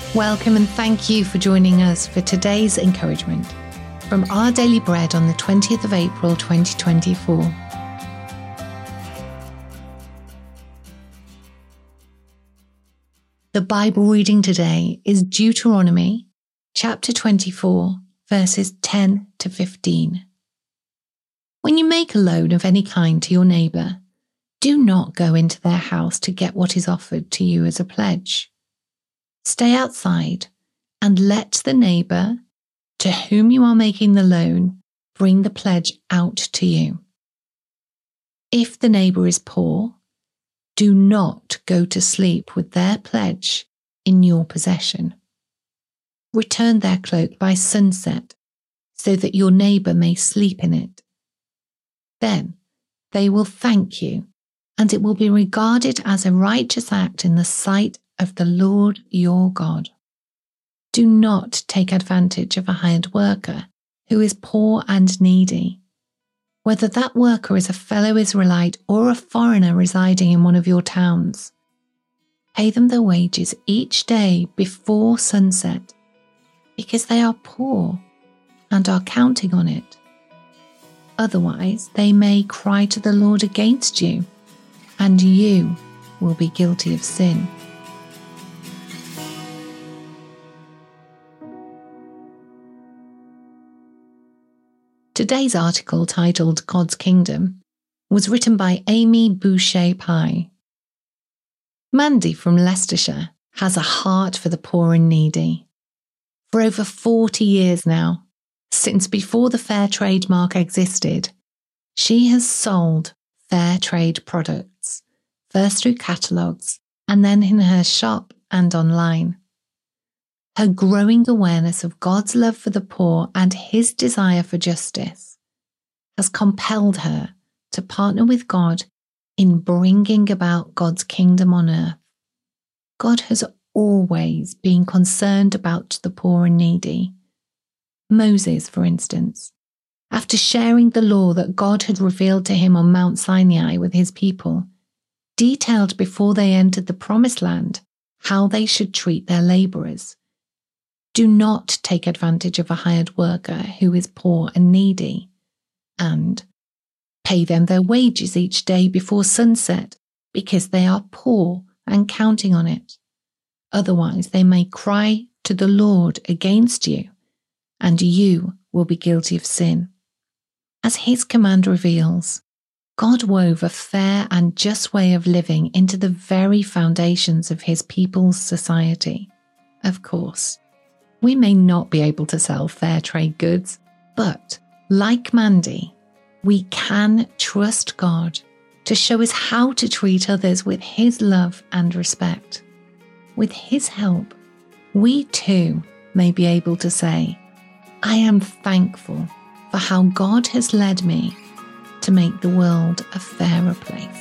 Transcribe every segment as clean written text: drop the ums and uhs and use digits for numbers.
Welcome and thank you for joining us for today's encouragement from Our Daily Bread on the 20th of April 2024. The Bible reading today is Deuteronomy chapter 24, verses 10 to 15. When you make a loan of any kind to your neighbour, do not go into their house to get what is offered to you as a pledge. Stay outside and let the neighbour to whom you are making the loan bring the pledge out to you. If the neighbour is poor, do not go to sleep with their pledge in your possession. Return their cloak by sunset so that your neighbour may sleep in it. Then they will thank you, and it will be regarded as a righteous act in the sight of the Lord your God. Do not take advantage of a hired worker who is poor and needy. Whether that worker is a fellow Israelite or a foreigner residing in one of your towns, pay them their wages each day before sunset, because they are poor and are counting on it. Otherwise, they may cry to the Lord against you, and you will be guilty of sin. Today's article, titled God's Kingdom, was written by Amy Boucher-Pye. Mandy from Leicestershire has a heart for the poor and needy. For over 40 years now, since before the Fair Trade mark existed, she has sold fair trade products, first through catalogues and then in her shop and online. Her growing awareness of God's love for the poor and his desire for justice has compelled her to partner with God in bringing about God's kingdom on earth. God has always been concerned about the poor and needy. Moses, for instance, after sharing the law that God had revealed to him on Mount Sinai with his people, detailed before they entered the Promised Land how they should treat their labourers. Do not take advantage of a hired worker who is poor and needy, and pay them their wages each day before sunset, because they are poor and counting on it. Otherwise, they may cry to the Lord against you, and you will be guilty of sin. As his command reveals, God wove a fair and just way of living into the very foundations of his people's society. Of course, we may not be able to sell fair trade goods, but like Mandy, we can trust God to show us how to treat others with his love and respect. With his help, we too may be able to say, I am thankful for how God has led me to make the world a fairer place.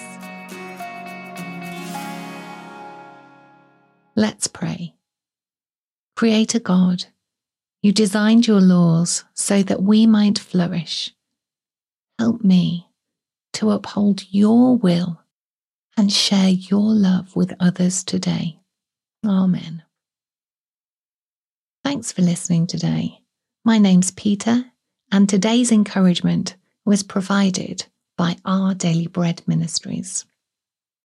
Let's pray. Creator God, you designed your laws so that we might flourish. Help me to uphold your will and share your love with others today. Amen. Thanks for listening today. My name's Peter, and today's encouragement was provided by Our Daily Bread Ministries.